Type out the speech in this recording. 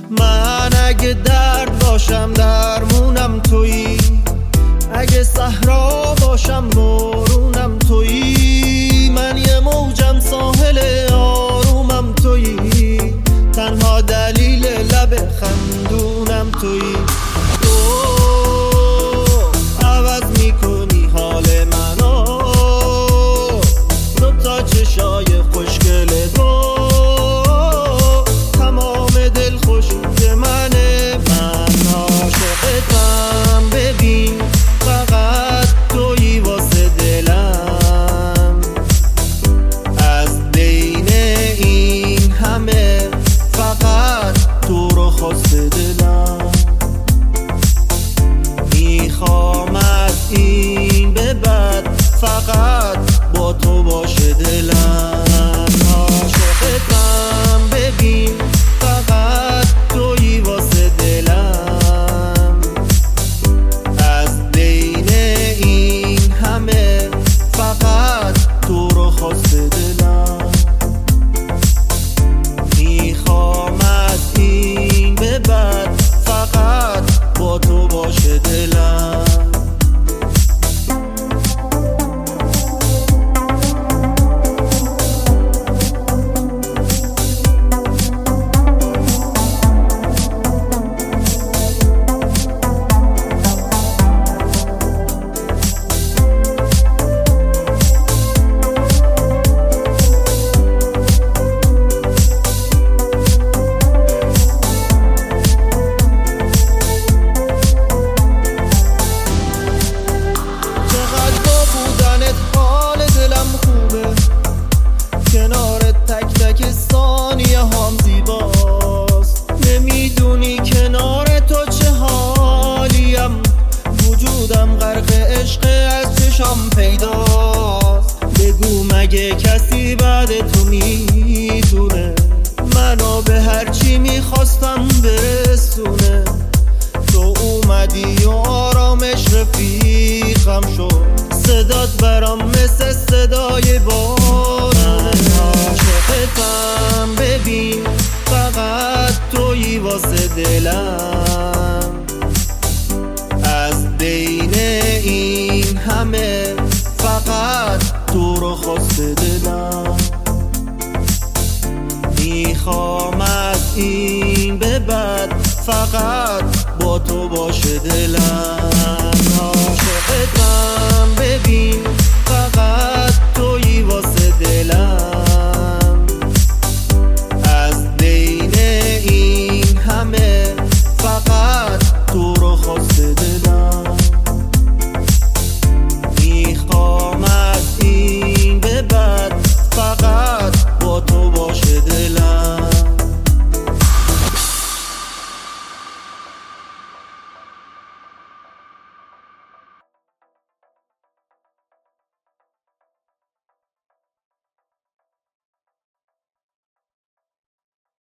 من اگه درد باشم درمونم تویی، اگه صحرا باشم بارونم تویی، من یه موجم ساحل آرومم تویی، تنها دلیل لب خندونم تویی. تو عوض میکنی حال منو، دوتا چشای خوشگل تو، تمام دل خوشی منه، من عاشقتم. ببین فقط تویی واسه دلم، از بین این همه فقط تو رو خواسته دلم. میخوام از این به بعد فقط با تو باشه دلم، عاشقتم. ببین فقط تویی واسه دلم، از بین این همه فقط تو رو خواسته دلم. میخوام از این به بعد فقط با تو باشه دلم. کنارت تک تک ثانیه هم زیباست، نمیدونی کنار تو چه حالیم، وجودم غرق عشق از چشام پیداست. بگو مگه کسی بعد تو میدونه منو به هرچی میخواستم برسونه؟ تو اومدی و آرامش رفیقم شد، صدات برام مثل صدای بارونه. عاشقتم. ببین فقط تویی واسه دلم، از بین این همه فقط تو رو خواسته دلم. میخوام از این به بعد فقط با تو باشه دلم.